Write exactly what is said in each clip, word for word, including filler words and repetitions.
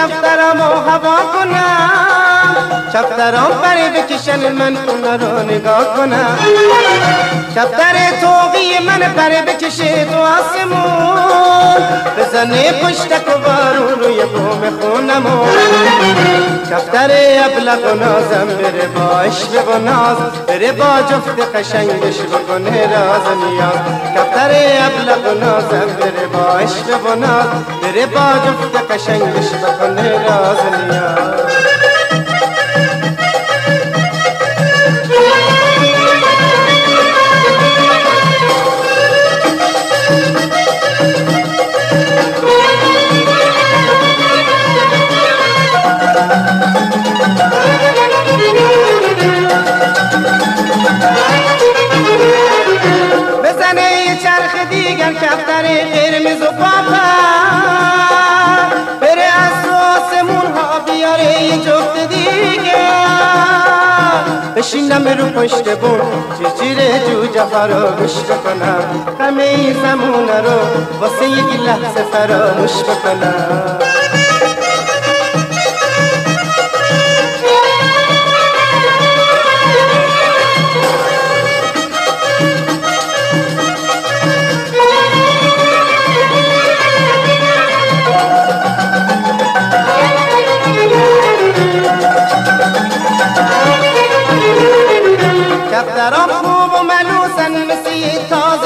کفترم و هوا کنم، کفترم پری بکشن من اونا رو نگاه کنم. کفتر توقی من پری بکشه تو آسمون، بزنه پشتک و بارون روی بوم خونمون. کفتر ابلق و نازم بره با عشق و ناز، بره با جفت قشنگش بکنه راز نیاز. کفتر ابلق و نازم بره با عشق و ناز، بره با جفت قشنگش بکنه راز نیاز. کفتر قرمز و پاپا بره از آسمون ها بیاره یه جفت دیگه، بشینم رو پشت بون چیچیر جوجه ها رو گوش بکنم، همه این زمونه رو واسه یک لحظه فراموش بکنم. کفترام خوب و ملوسن مثل تازه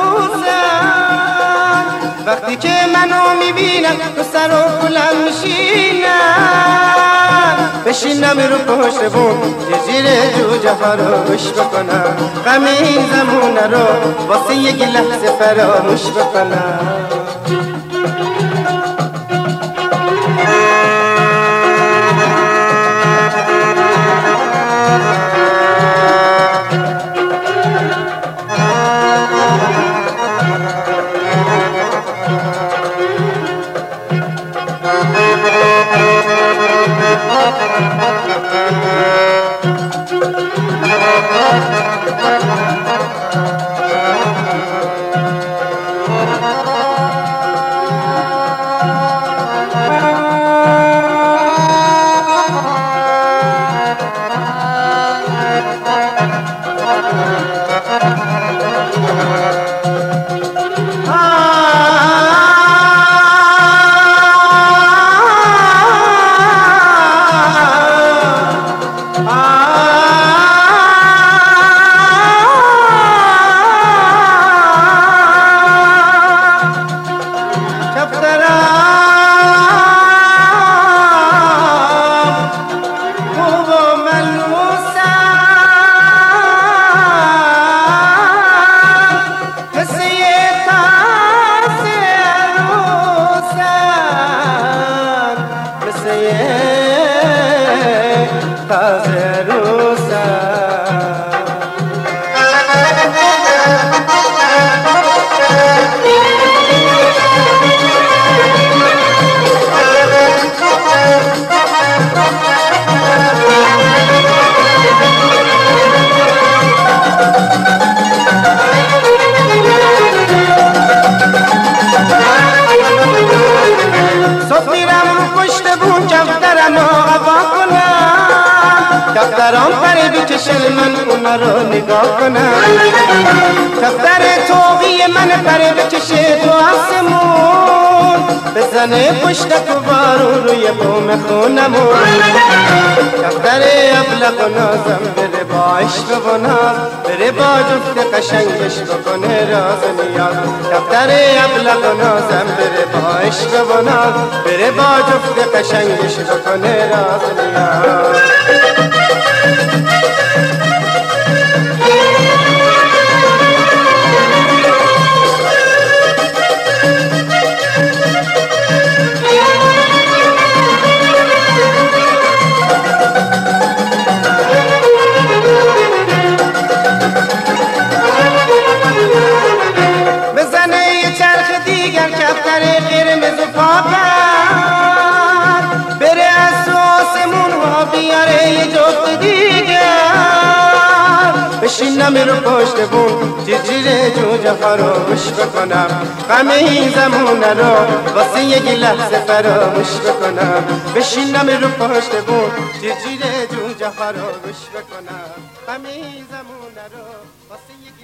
عروسن، وقتی که منو میبینن تو سر و کلم میشینن، بشینم رو پشت بون جزیر جوجه ها رو گوش بکنم، غم این زمونه رو واسه یک لحظه فراموش بکنم. کفترام پری بکشن من اونا رو نگاه کنم، کفتر توقی من پری بکشه تو آسمون، بزنه پشتک و بارون روی بوم خونمون. کفتر ابلق و نازم بره با عشق و ناز، بره با جفت قشنگش بکنه راز نیاز. کفتر ابلق و نازم بره با عشق و ناز، بره با جفت قشنگش بکنه راز نیاز. بشینم بشینم رو پشت بون جیجیره جوجه فراموش بکنم غم این زمونه رو واسه یک لحظه فراموش بکنم بشینم رو پشت بون جیجیره جوجه فراموش بکنم غم این زمونه رو واسه یک